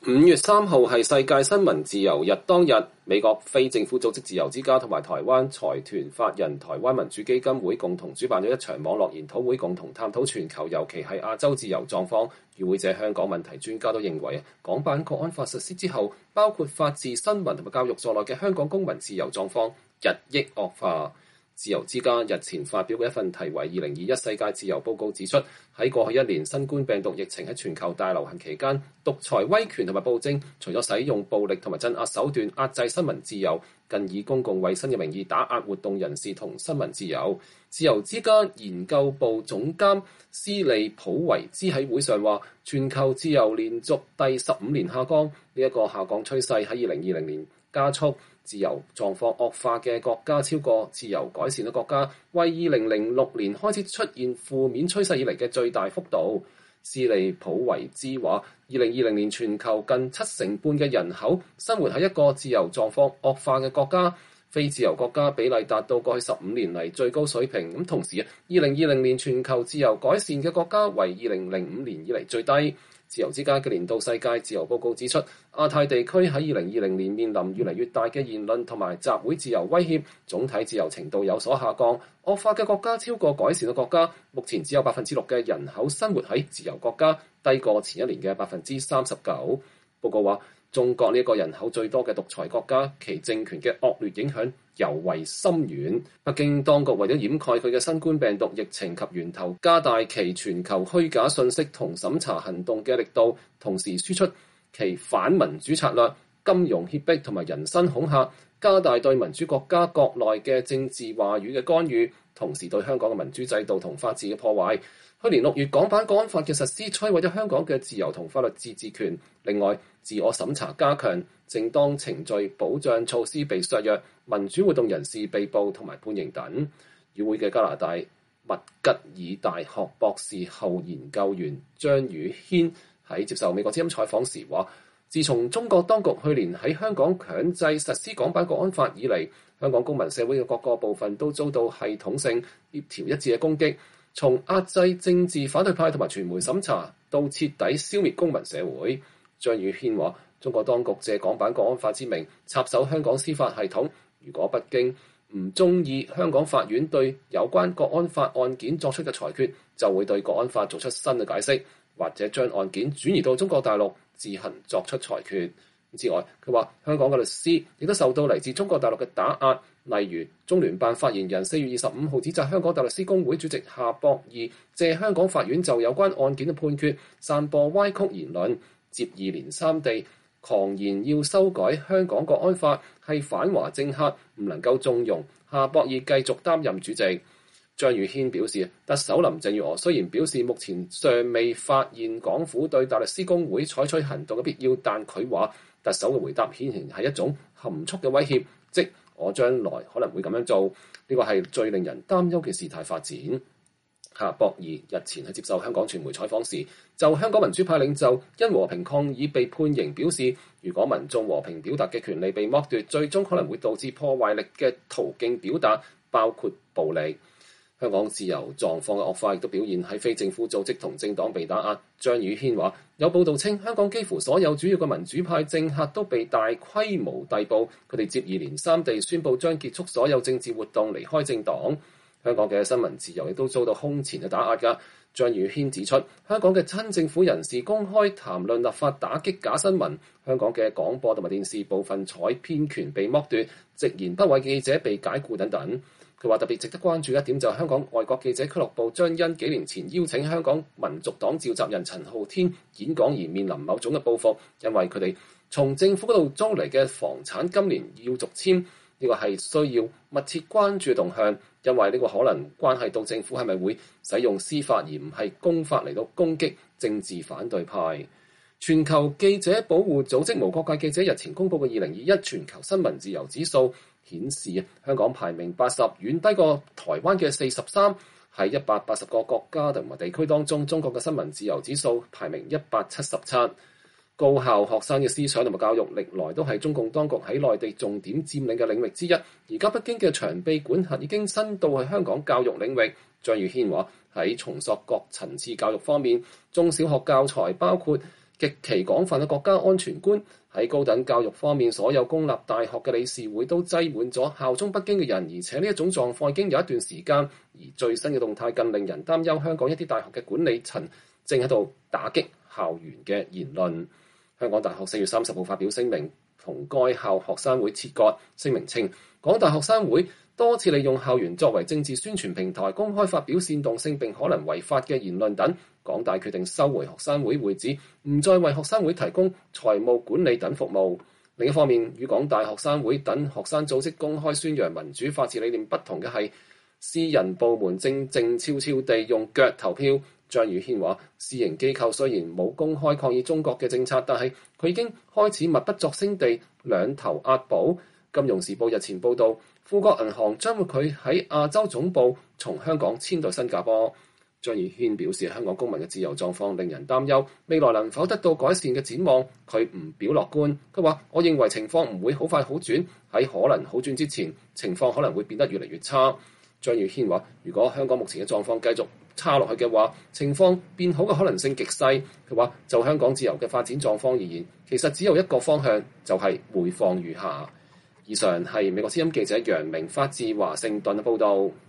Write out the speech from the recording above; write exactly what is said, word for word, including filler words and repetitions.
五月三號係世界新聞自由日當日，美國非政府組織自由之家同埋台灣財團法人台灣民主基金會共同主辦咗一場網絡研討會，共同探討全球，尤其係亞洲自由狀況。與會者香港問題專家都認為，港版國安法實施之後，包括法治、新聞同埋教育在內嘅香港公民自由狀況日益惡化。自由之家日前發表嘅一份題為《二零二一世界自由報告》指出，喺過去一年新冠病毒疫情喺全球大流行期間，獨裁威權同埋暴政除咗使用暴力同埋鎮壓手段壓制新聞自由，更以公共衛生嘅名義打壓活動人士同新聞自由。自由之家研究部總監斯利普維茲喺會上話，全球自由連續第十五年下降，呢、這、一個下降趨勢喺二零二零年加速。自由狀況惡化嘅國家超過自由改善嘅國家，為二零零六年開始出現負面趨勢以嚟嘅最大幅度。斯利普維茲話，二零二零年全球近七成半嘅人口生活喺一個自由狀況惡化嘅國家，非自由國家比例達到過去十五年嚟最高水平。咁同時，二零二零年全球自由改善嘅國家為二零零五年以嚟最低。自由之家嘅年度世界自由報告指出，亞太地區喺二零二零年面臨越嚟越大嘅言論同埋集會自由威脅，總體自由程度有所下降。惡化嘅國家超過改善嘅國家，目前只有百分之六嘅人口生活喺自由國家，低過前一年嘅百分之三十九。報告話，中國呢一個人口最多嘅獨裁國家，其政權嘅惡劣影響尤為深遠。北京當局為咗掩蓋佢嘅新冠病毒疫情及源頭，加大其全球虛假信息同審查行動嘅力度，同時輸出其反民主策略、金融脅迫同埋人身恐嚇，加大對民主國家國內嘅政治話語嘅干預，同時對香港嘅民主制度同法治嘅破壞。去年六月，港版國安法嘅實施摧毀咗香港嘅自由同法律自治權。另外，自我審查加強，正當程序保障措施被削弱，民主活動人士被捕同埋判刑等。與會嘅加拿大麥吉爾大學博士後研究員張宇軒喺接受美國之音採訪時話，自從中國當局去年喺香港強制實施港版國安法以嚟，香港公民社會嘅各個部分都遭到系統性、協調一致嘅攻擊。從壓制政治反對派同埋傳媒審查，到徹底消滅公民社會。張宇軒話，中國當局借港版國安法之名插手香港司法系統，如果北京唔中意香港法院對有關國安法案件作出嘅裁決，就會對國安法做出新嘅解釋，或者將案件轉移到中國大陸自行作出裁決。之外，佢話香港嘅律師亦都受到嚟自中國大陸嘅打壓。例如，中聯辦發言人四月二十五號指責香港大律師公會主席夏博義借香港法院就有關案件嘅判決散播歪曲言論，接二連三地狂言要修改香港國安法係反華政客，唔能夠縱容夏博義繼續擔任主席。張宇軒表示，特首林鄭月娥雖然表示目前尚未發現港府對大律師公會採取行動嘅必要，但佢話特首嘅回答顯然係一種含蓄嘅威脅，即我將來可能會咁樣做，呢個係最令人擔憂嘅事態發展。夏博義日前喺接受香港傳媒採訪時，就香港民主派領袖因和平抗議被判刑表示，如果民眾和平表達嘅權利被剝奪，最終可能會導致破壞力嘅途徑表達，包括暴力。香港自由狀況嘅惡化亦都表現喺非政府組織同政黨被打壓。張宇軒話，有報道稱香港幾乎所有主要嘅民主派政客都被大規模逮捕，佢哋接二連三地宣布將結束所有政治活動，離開政黨。香港嘅新聞自由亦都遭到空前嘅打壓㗎。張宇軒指出，香港嘅親政府人士公開談論立法打擊假新聞，香港嘅廣播同埋電視部分採編權被剝奪，直言不諱記者被解僱等等。佢話特別值得關注一點就係香港外國記者俱樂部將因幾年前邀請香港民族黨召集人陳浩天演講而面臨某種嘅報復，因為佢哋從政府嗰度租嚟嘅房產今年要續簽，呢個係需要密切關注嘅動向，因為呢個可能關係到政府係咪會使用司法而唔係公法嚟到攻擊政治反對派。全球記者保護組織無國界記者日前公佈嘅二零二一全球新聞自由指數顯示，香港排名八十，遠低過台灣嘅四十三。喺一百八十個國家同埋地區當中，中國嘅新聞自由指數排名一百七十七。高校學生嘅思想同埋教育歷來都係中共當局喺內地重點佔領嘅領域之一。而家北京嘅長臂管轄已經伸到去香港教育領域。張宇軒話喺重塑各層次教育方面，中小學教材包括極其廣泛嘅國家安全觀。喺高等教育方面，所有公立大學嘅理事會都擠滿咗效忠北京嘅人，而且呢一種狀況已經有一段時間。而最新嘅動態更令人擔憂，香港一啲大學嘅管理層正喺度打擊校園嘅言論。香港大學四月三十號發表聲明，同該校學生會切割。聲明稱，港大學生會多次利用校園作為政治宣傳平台，公開發表煽動性並可能違法嘅言論等。港大決定收回學生會會址，唔再為學生會提供財務管理等服務。另一方面，與港大學生會等學生組織公開宣揚民主法治理念不同嘅係，私人部門正靜悄悄地用腳投票。張宇軒話：私營機構雖然冇公開抗議中國嘅政策，但係佢已經開始默不作聲地兩頭押寶。金融時報日前報導，富國銀行將會佢喺亞洲總部從香港遷到新加坡。張宇軒表示，香港公民嘅自由狀況令人擔憂，未來能否得到改善嘅展望，佢唔表樂觀。佢話：我認為情況唔會好快好轉，喺可能好轉之前，情況可能會變得越嚟越差。張宇軒話：如果香港目前嘅狀況繼續差落去嘅話，情況變好嘅可能性極細。佢話：就香港自由嘅發展狀況而言，其實只有一個方向，就係每況愈下。以上係美國之音記者楊明發自華盛頓嘅報導。